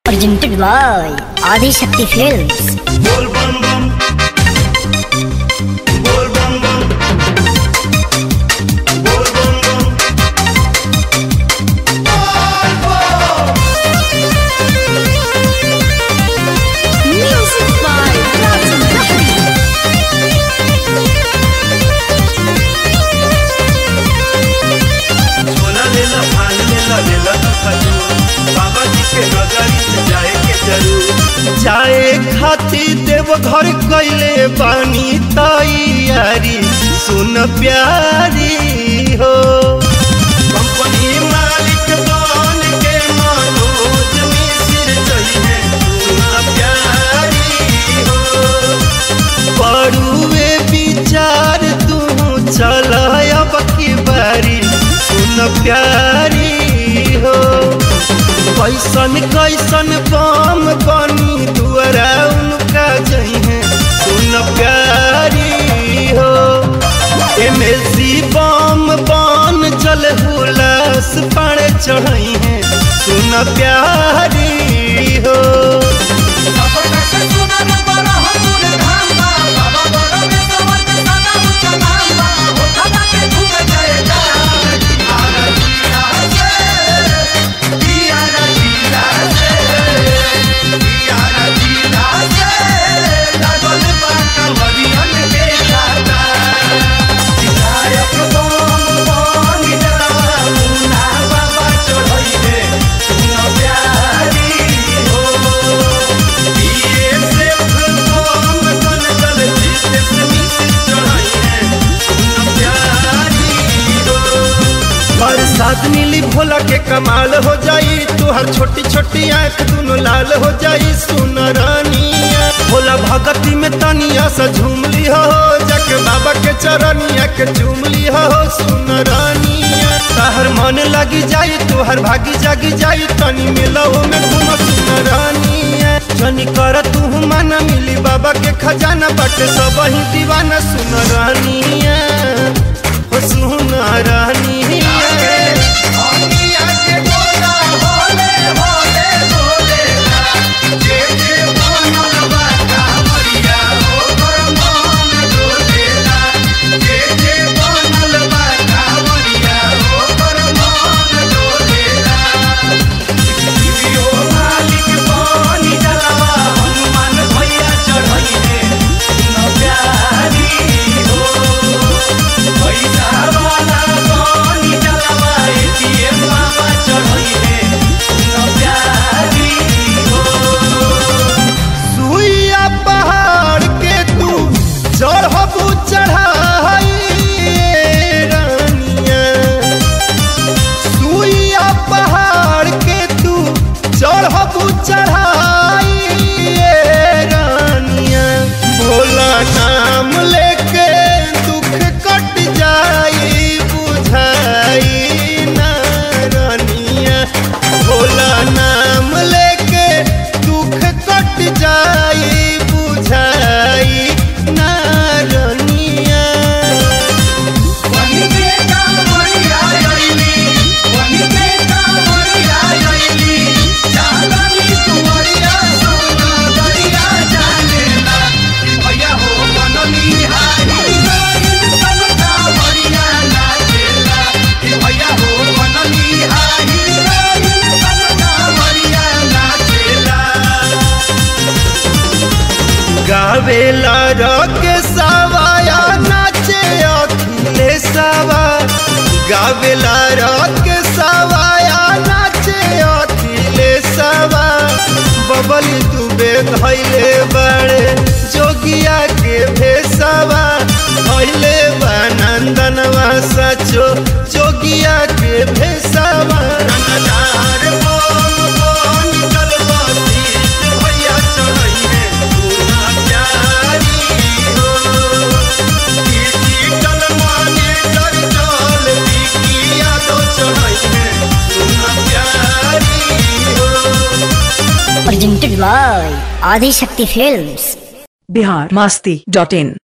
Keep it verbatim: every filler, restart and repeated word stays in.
presented by Adi Shakti Films. Bol bam bam, bol bam bam, bol bam bam. Music by Rajan Lahiri. सोना लेला भान लेला लेला तू खजूर, बाबा जी के नगरी में जाए के जरूर। जाए खातिर देव घर कैले बानी तैयारी, सुन प्यारी हो कंपनी मालिक बन के मनोज मिश्र चाहिए, सुन प्यारी हो पड़ुए विचार तू चल अब की बारी, सुन प्यारी हो कैसन कैसन बम बनी दुआरा उनका जइहे, सुन प्यारी हो एमएलसी बम बन चल हुलास पाड़े चढ़ई है, सुन प्यारी हो साथ नीली भोला के कमाल हो जाई, तू हर छोटी छोटी आँख दोनों लाल हो जाई, सुन रानिया भोला भगती में तनिया सा झूम ली हो, जाके बाबा के चरनिया के चूम ली हो, सुन रानिया ताहर मन लगी जाई, तू हर भागी जागी जाई, तनी मिलहो में घूम, सुन रानिया जनी कर तू माना मिली बाबा के खजाना बाटे सब ही दीवाना, सुन रानिया हो सुन रानिया। नाम लेके दुख कट जाई बुझाई ना रानिया, भोला नाम लेके दुख कट जाई बुझाई ना रानिया। गावेला रके सवाया नाचे अखिलेशवा, गावेला रके सवाया नाचे अखिलेशवा, बबली दुबे धैले बड़े जोगिया के भेसवा, धैले नंदनवा सचो जोगिया के भेसवा। Presented by Adi Shakti Films. Bihar Masti dot in.